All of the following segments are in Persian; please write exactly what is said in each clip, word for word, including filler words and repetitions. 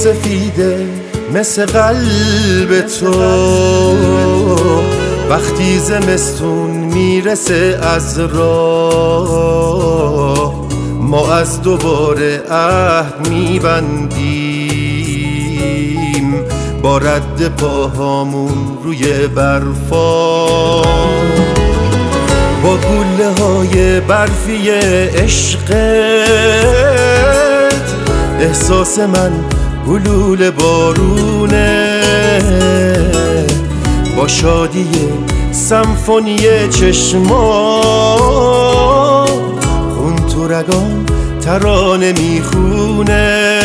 سفیده مثل قلب تو، وقتی زمستون میرسه از راه ما از دوباره عهد میبندیم با رد پاهامون روی برفا، با گله های برفی عشقت احساس من گلوله بارونه، با شادی سمفونی چشما خون تو رگام ترانه میخونه.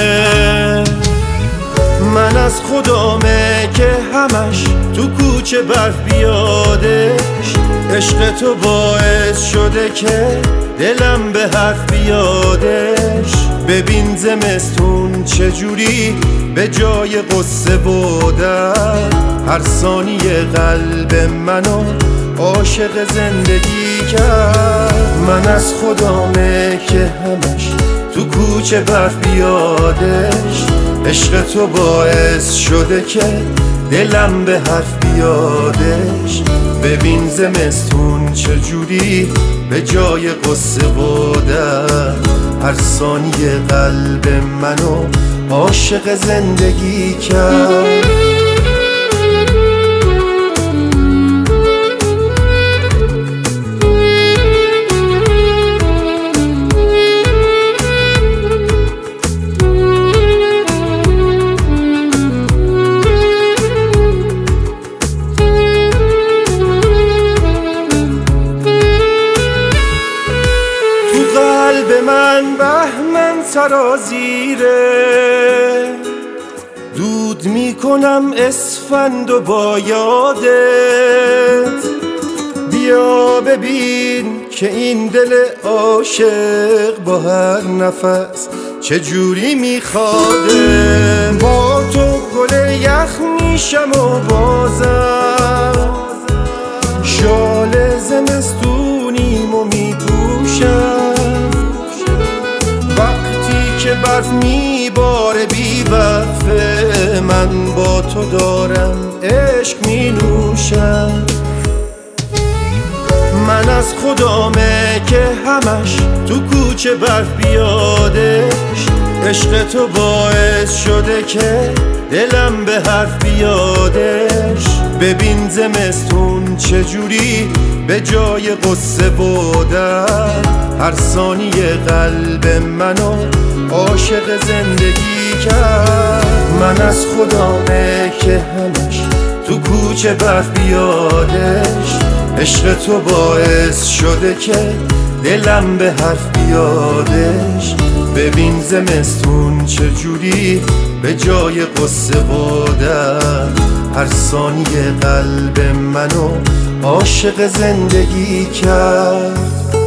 من از خدامه که همش تو کوچه برف بیادش، عشق تو باعث شده که دلم به حرف بیادش. ببین زمستون چجوری به جای قصه بودن هر ثانیه قلب منو عاشق زندگی کرد. من از خدامه که همش تو کوچه برف بیادش، عشق تو باعث شده که دلم به حرف بیادش. ببین زمستون چجوری به جای قصه بودن هر ثانیه قلب منو عاشق زندگی کرد. قلب من بهمن سرازیره، دود میکنم اسفند و با یادت. بیا ببین که این دل عاشق با هر نفس چجوری میخواده. با تو گل یخ میشم و بازم شال زمستونیم و میپوشم. که برف میباره بی وقفه من با تو دارم عشق می نوشم. من از خدامه که همش تو کوچه برف بیادش، عشق تو باعث شده که دلم به حرف بیادش. ببین زمستون چجوری به جای قصه بودن هر ثانیه قلب منو عاشق زندگی کرد. من از خدامه که همش تو کوچه برف بیادش، عشق تو باعث شده که دلم به حرف بیادش. ببین زمستون چجوری به جای قصه بودن هر ثانیه قلب منو عاشق زندگی کرد.